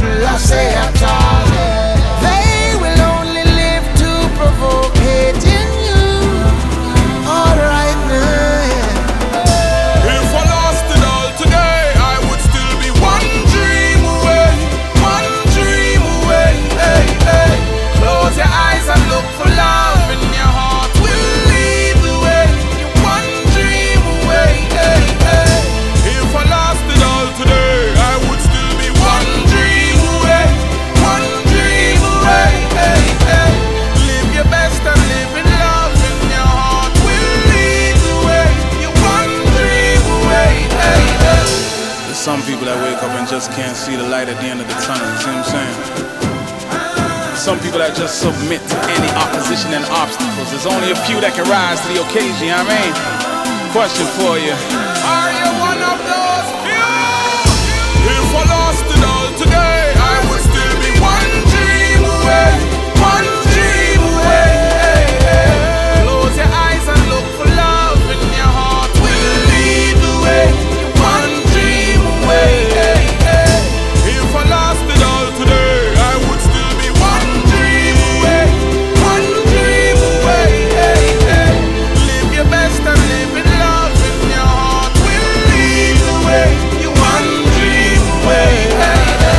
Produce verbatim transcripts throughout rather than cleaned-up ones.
little I say at all. They will only live to provoke hate in you. Alright now, yeah. If I lost it all today, I would still be one dream away, one dream away. Hey, hey. Close your eyes and look for love, and your heart will lead the way. You're one dream away. Hey, hey. If I lost it all today, I would still be one dream away, one dream away. Hey, hey. Live your best and live in love, and your heart will lead the way. You're one dream away. Hey, hey. There's some people that wake up and just can't see the light at the end of the tunnel. You see what I'm saying? Some people that just submit to any opposition and obstacles. There's only a few that can rise to the occasion, you know what I mean? Question for you. Are you one of those few? If I lost it all today, I would still be one dream away, one dream away. Hey, hey. Close your eyes and look for love, and your heart will lead the way. You're one dream away. Hey, hey. If I lost it all today, I would still be one dream away, one dream away. Hey, hey. Live your best and live in love, and your heart will lead the way. You're one dream away. Hey, hey.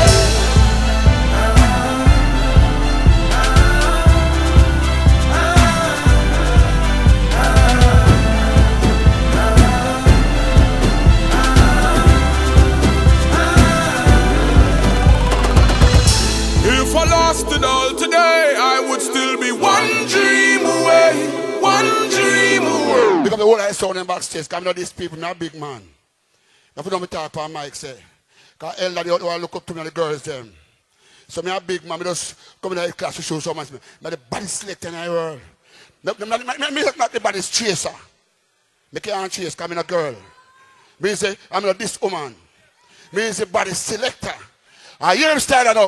If I lost it all today, I would still be one dream away, one dream away. Because the whole I saw them backstage, because I know these people, not big man. If you don't me talk on mic, say. Because elder, they all look up to me and the girls, them. So me a big man, I just come in the class to show so much. I'm the body selector in the world. I'm not the body chaser. I can't chase because I'm a girl. Me say, I'm not this woman. Me is the body selector. I hear him style now.